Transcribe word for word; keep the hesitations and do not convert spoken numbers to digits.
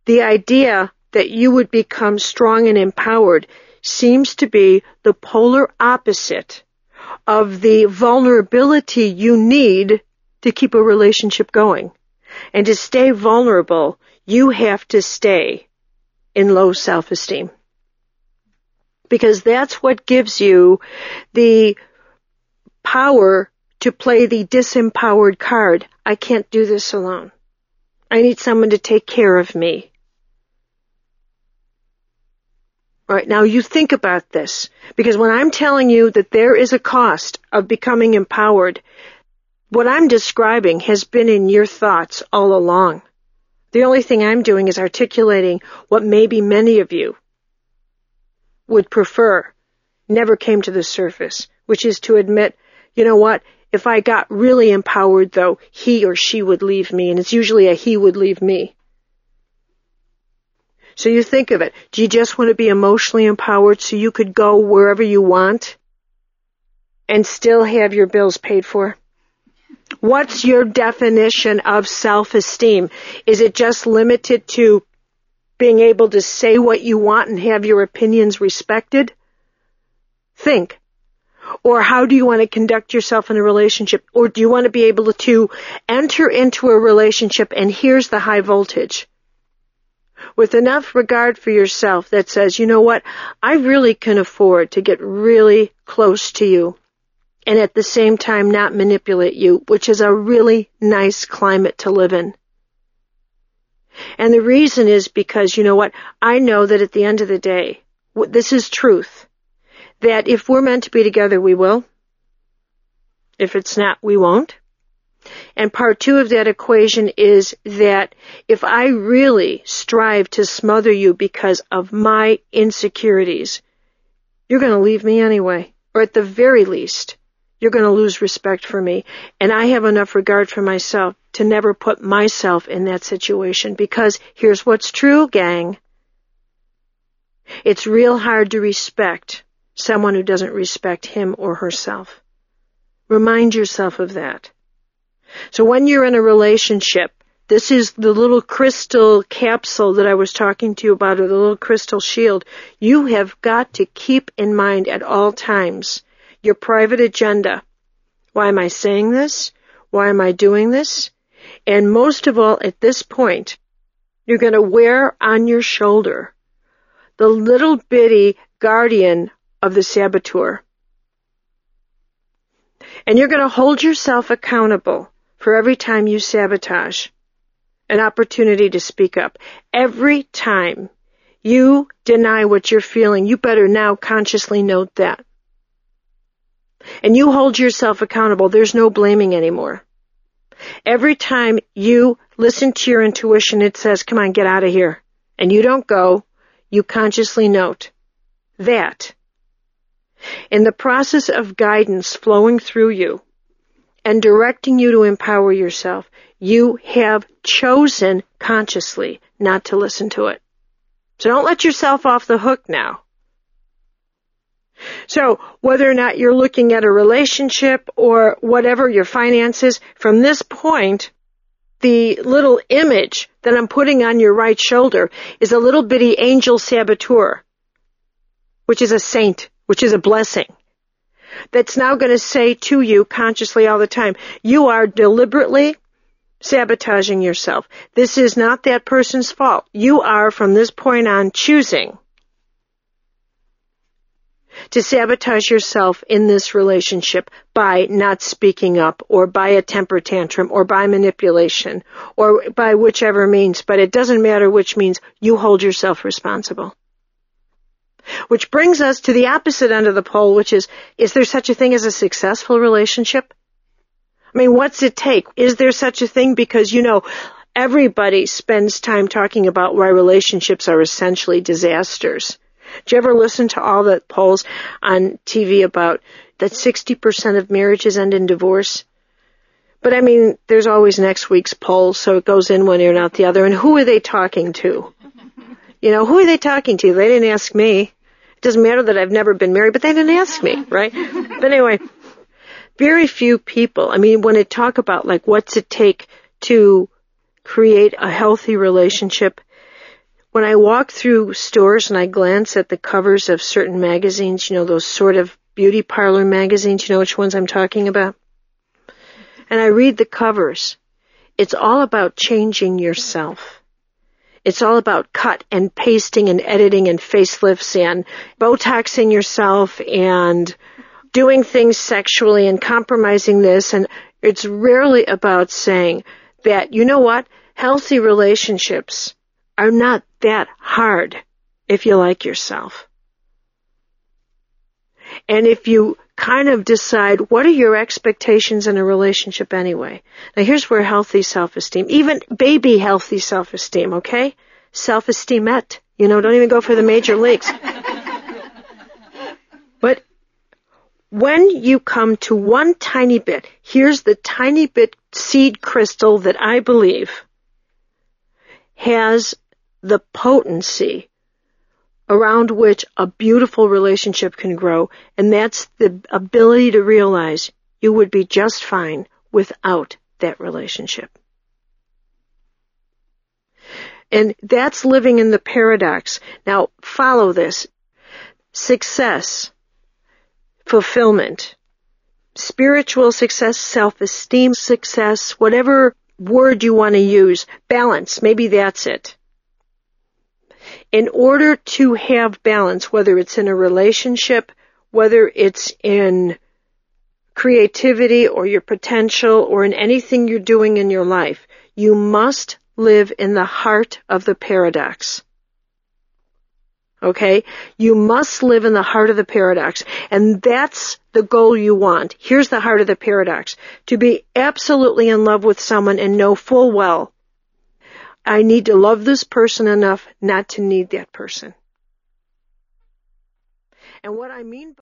the idea that you would become strong and empowered seems to be the polar opposite of the vulnerability you need to keep a relationship going. And to stay vulnerable, you have to stay in low self-esteem. Because that's what gives you the power to play the disempowered card. I can't do this alone. I need someone to take care of me. All right, now you think about this, because when I'm telling you that there is a cost of becoming empowered, what I'm describing has been in your thoughts all along. The only thing I'm doing is articulating what maybe many of you would prefer never came to the surface, which is to admit, you know what, if I got really empowered, though, he or she would leave me, and it's usually a he would leave me. So you think of it. Do you just want to be emotionally empowered so you could go wherever you want and still have your bills paid for? What's your definition of self-esteem? Is it just limited to being able to say what you want and have your opinions respected? Think. Or how do you want to conduct yourself in a relationship? Or do you want to be able to enter into a relationship, and here's the high voltage, with enough regard for yourself that says, you know what, I really can afford to get really close to you and at the same time not manipulate you, which is a really nice climate to live in. And the reason is because, you know what, I know that at the end of the day, this is truth, that if we're meant to be together, we will. If it's not, we won't. And part two of that equation is that if I really strive to smother you because of my insecurities, you're going to leave me anyway. Or at the very least, you're going to lose respect for me. And I have enough regard for myself to never put myself in that situation. Because here's what's true, gang. It's real hard to respect someone who doesn't respect him or herself. Remind yourself of that. So when you're in a relationship, this is the little crystal capsule that I was talking to you about, or the little crystal shield. You have got to keep in mind at all times your private agenda. Why am I saying this? Why am I doing this? And most of all, at this point, you're going to wear on your shoulder the little bitty guardian of the saboteur. And you're going to hold yourself accountable for every time you sabotage an opportunity to speak up. Every time you deny what you're feeling, you better now consciously note that. And you hold yourself accountable. There's no blaming anymore. Every time you listen to your intuition, it says, come on, get out of here. And you don't go, you consciously note that. In the process of guidance flowing through you and directing you to empower yourself, you have chosen consciously not to listen to it. So don't let yourself off the hook now. So whether or not you're looking at a relationship or whatever, your finances, from this point, the little image that I'm putting on your right shoulder is a little bitty angel saboteur, which is a saint, which is a blessing, that's now going to say to you consciously all the time, you are deliberately sabotaging yourself. This is not that person's fault. You are, from this point on, choosing to sabotage yourself in this relationship by not speaking up, or by a temper tantrum, or by manipulation, or by whichever means. But it doesn't matter which means, you hold yourself responsible. Which brings us to the opposite end of the pole, which is, is there such a thing as a successful relationship? I mean, what's it take? Is there such a thing? Because, you know, everybody spends time talking about why relationships are essentially disasters. Did you ever listen to all the polls on T V about that sixty percent of marriages end in divorce? But I mean, there's always next week's poll, so it goes in one ear and out the other. And who are they talking to? You know, who are they talking to? They didn't ask me. It doesn't matter that I've never been married, but they didn't ask me, right? But anyway, very few people, I mean, when they talk about, like, what's it take to create a healthy relationship, when I walk through stores and I glance at the covers of certain magazines, you know, those sort of beauty parlor magazines, you know which ones I'm talking about? And I read the covers. It's all about changing yourself. It's all about cut and pasting and editing and facelifts and Botoxing yourself and doing things sexually and compromising this. And it's rarely about saying that, you know what, healthy relationships are not that hard if you like yourself. And if you kind of decide, what are your expectations in a relationship anyway? Now here's where healthy self-esteem, even baby healthy self-esteem, okay? Self-esteemette. You know, don't even go for the major leagues. But when you come to one tiny bit, here's the tiny bit seed crystal that I believe has the potency around which a beautiful relationship can grow, and that's the ability to realize you would be just fine without that relationship. And that's living in the paradox. Now, follow this. Success, fulfillment, spiritual success, self-esteem success, whatever word you want to use, balance, maybe that's it. In order to have balance, whether it's in a relationship, whether it's in creativity or your potential or in anything you're doing in your life, you must live in the heart of the paradox. Okay? You must live in the heart of the paradox. And that's the goal you want. Here's the heart of the paradox. To be absolutely in love with someone and know full well, I need to love this person enough not to need that person. And what I mean by